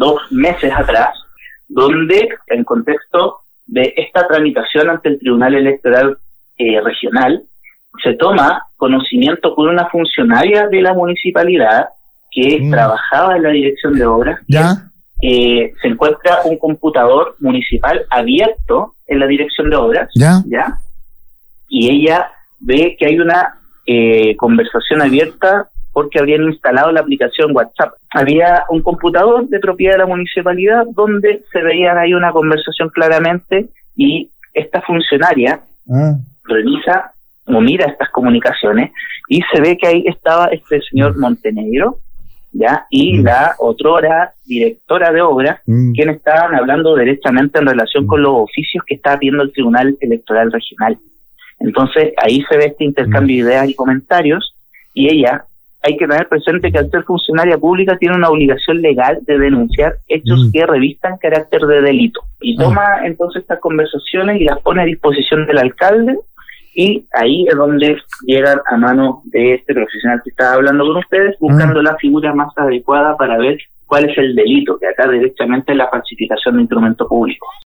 2 meses atrás, donde en contexto de esta tramitación ante el Tribunal Electoral Regional, se toma conocimiento por una funcionaria de la municipalidad que trabajaba en la dirección de obras. ¿Ya? Se encuentra un computador municipal abierto en la dirección de obras, ¿Ya? Y ella ve que hay una conversación abierta porque habrían instalado la aplicación WhatsApp. Había un computador de propiedad de la municipalidad donde se veía ahí una conversación claramente, y esta funcionaria revisa o mira estas comunicaciones y se ve que ahí estaba este señor Montenegro, ¿ya? Y la otrora directora de obras, quienes estaban hablando directamente en relación con los oficios que estaba pidiendo el Tribunal Electoral Regional. Entonces ahí se ve este intercambio de ideas y comentarios, y ella, hay que tener presente que al ser funcionaria pública tiene una obligación legal de denunciar hechos que revistan carácter de delito, y toma entonces estas conversaciones y las pone a disposición del alcalde, y ahí es donde llegan a manos de este profesional que estaba hablando con ustedes, buscando la figura más adecuada para ver cuál es el delito, que acá directamente es la falsificación de instrumento público.